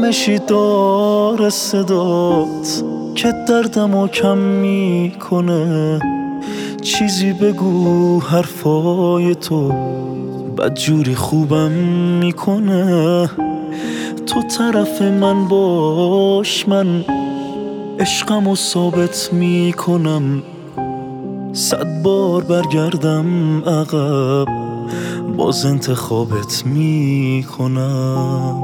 آرامشی داره صدات که دردمو کم میکنه. چیزی بگو حرفای تو بدجوری خوبم میکنه. تو طرف من باش، من عشقمو ثابت میکنم. 100 بار برگردم عقب باز انتخابت میکنم.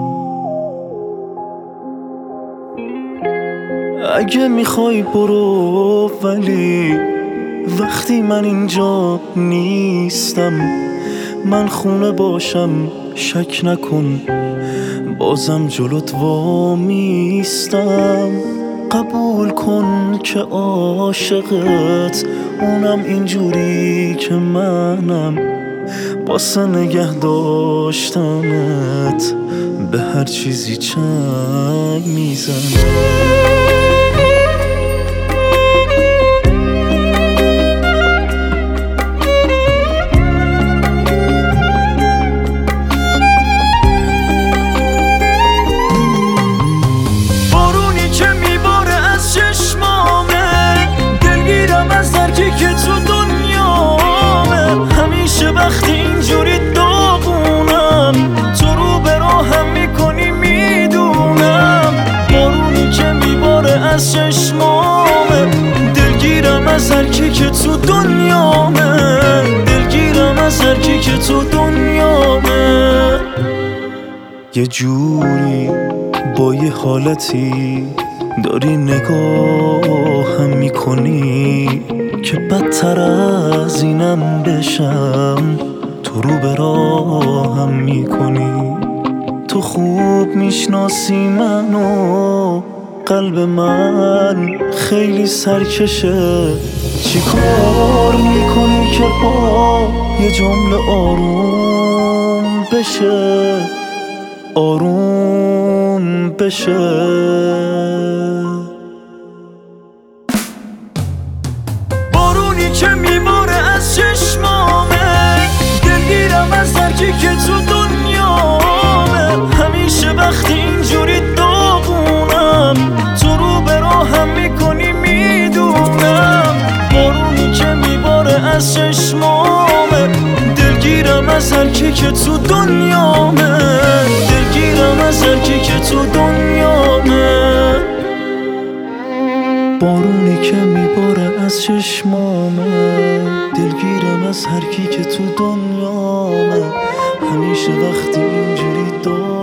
اگه میخوای برو، ولی وقتی من اینجا نیستم، من خونه باشم شک نکن بازم جلوت وامیستم. قبول کن که عاشقت، اونم اینجوری که منم. واسه نگه داشتنت به هر چیزی چنگ میزنم. وقتی اینجوری داغونم، تو رو به راهم میکنی میدونم. بارونی که میباره از چشمامه، دلگیرم از هر کی که تو دنیامه. دلگیرم از هر کی که تو دنیامه. یه جوری با یه حالتی داری نگاهم میکنی که بدتر از اینم بشم. تو رو به راهم میکنی. تو خوب میشناسی منو، قلب من خیلی سرکشه. چی کار میکنی که با یه جمله آروم بشه، آروم بشه. که میباره از چشمامه، دلگیرم از هر کی که تو دنیامه. همیشه وقتی اینجوری داغونم، تو رو به راهم میکنی میدونم. بارونی که میباره از چشمامه، دلگیرم از هر کی که تو دنیامه. دلگیرم از هر کی که تو دنیامه. بارونی که میباره از چشمامه، دلگیرم از هر کی که تو دنیامه. همیشه وقتی اینجوری